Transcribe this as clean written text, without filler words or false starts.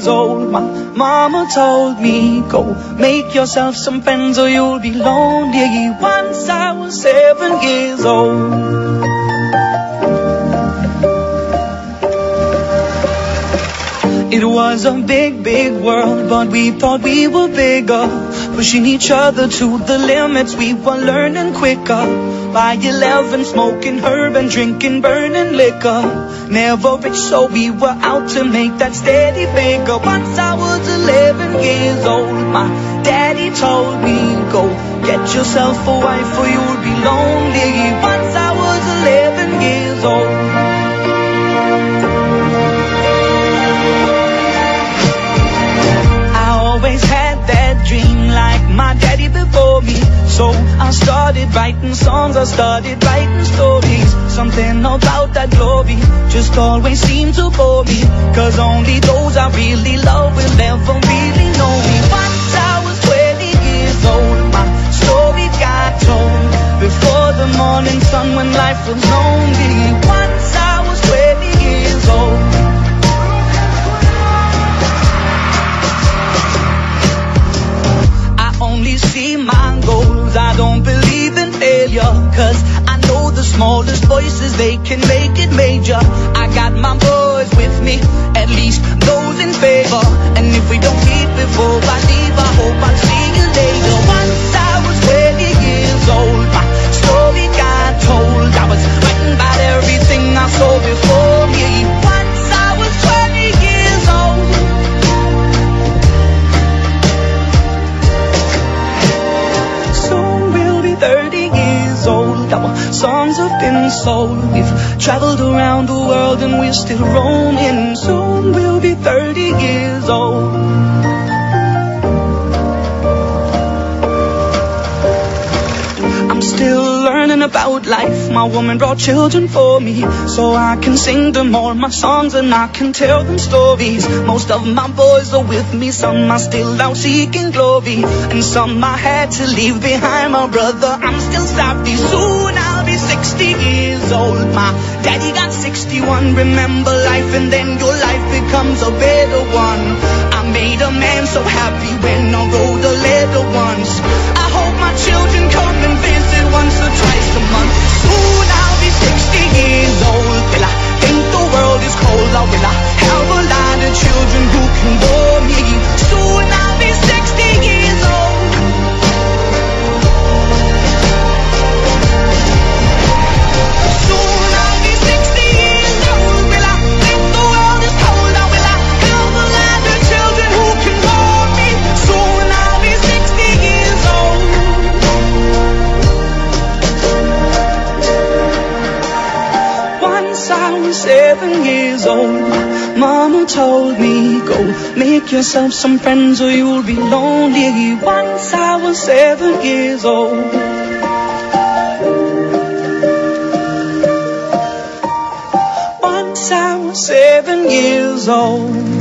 years old. My mama told me, go make yourself some friends or you'll be lonely. Once I was 7 years old. It was a big, big world, but we thought we were bigger, pushing each other to the limits. We were learning quicker. By 11, smoking herb and drinking burning liquor. Never rich, so we were out to make that steady figure. Once I was 11 years old, my daddy told me, go get yourself a wife or you'll be lonely. Once I was 11 years old. Always had that dream like my daddy before me. So I started writing songs, I started writing stories. Something about that glory just always seemed to bore me, 'cause only those I really love will ever really know me. Once I was 20 years old, my story got told before the morning sun when life was lonely. Once I was 20 years old. Only see my goals, I don't believe in failure, 'cause I know the smallest voices, they can make it major. I got my boys with me, at least those in favor. And if we don't meet before I leave, I hope I'll see you later. Once I was 20 years old, my story got told. I was writing about everything I saw before me. Once I was 20 years old. Soon we'll be 30 years old. Our songs have been sold. We've traveled around the world and we're still roaming. Soon we'll be 30 years old. Still learning about life. My woman brought children for me, so I can sing them all my songs and I can tell them stories. Most of my boys are with me, some are still out seeking glory, and some I had to leave behind. My brother, I'm still sorry. Soon I'll be 60 years old. My daddy got 61. Remember life and then your life becomes a better one. I made a man so happy when I wrote a letter once. I hope my children come and visit once or twice a month. Soon I'll be 60 years old. Will I think the world is cold, or will I have a lot of children who can bore me? Soon I'll be 60 years old. Soon I'll be 60 years old. Will I think the world is cold, or will I have a lot of children who can bore me? Soon I'll be 60 years old. Once I was 7 years old, mama told me, go make yourself some friends or you'll be lonely. Once I was 7 years old. Once I was 7 years old.